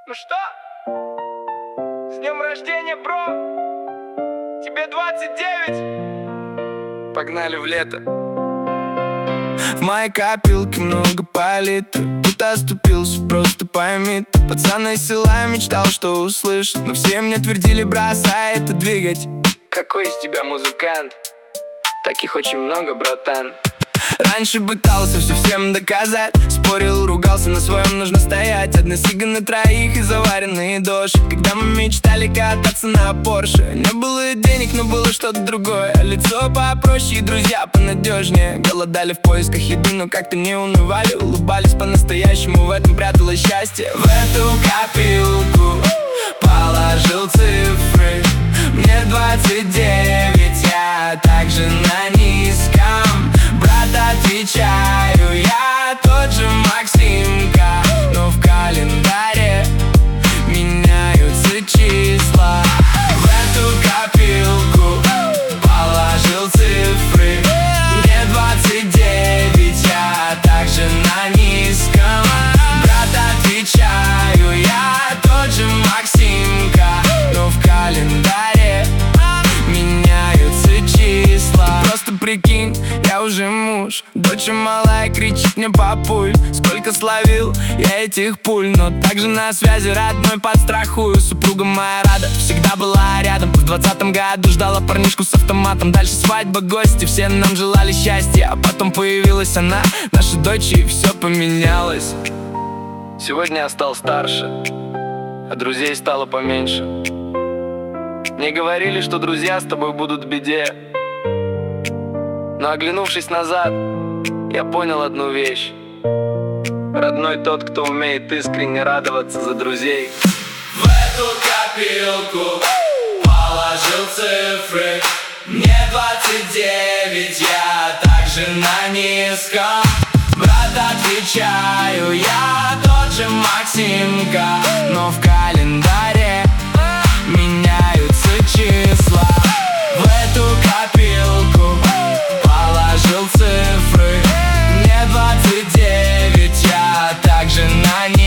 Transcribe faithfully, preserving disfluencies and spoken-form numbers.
Ну что? С днем рождения, бро! Тебе двадцать девять! Погнали в лето. В моей копилке много по литру. Тут оступился, просто пойми ты. Пацан из села мечтал, что услышит, но все мне твердили, бросай это двигать. Какой из тебя музыкант? Таких очень много, братан. Раньше пытался все всем доказать. Спорил, ругался, на своем нужно стоять. Одна сига на троих и заваренный дождь. Когда мы мечтали кататься на Порше, не было денег, но было что-то другое. Лицо попроще и друзья понадежнее. Голодали в поисках еды, но как-то не унывали. Улыбались по-настоящему, в этом пряталось счастье. В эту копилку положил цифры. Мне двадцать девять, я также на низком. Брат, отвечаю, я тот же Максимка, но в календаре меняются числа. В эту копилку положил цифры. Мне двадцать девять, я также на низком. Брат, отвечаю, я тот же Максимка, но в календаре меняются числа. Просто прикинь, я уже муж, дочь малая кричит мне: папуль, сколько словил я этих пуль. Но также на связи родной подстрахую. Супруга моя рада, всегда была рядом. В двадцатом году ждала парнишку с автоматом. Дальше свадьба, гости, все нам желали счастья. А потом появилась она, наша дочь, и все поменялось. Сегодня я стал старше, а друзей стало поменьше. Мне говорили, что друзья с тобой будут в беде. Но оглянувшись назад, я понял одну вещь: родной тот, кто умеет искренне радоваться за друзей. В эту копилку положил цифры. Мне двадцать девять, я также на низком. Брат, отвечаю, я тот же Максимка, но в календаре меняются числа. В эту копилку положил цифры. Мне двадцать девять, я также на ней.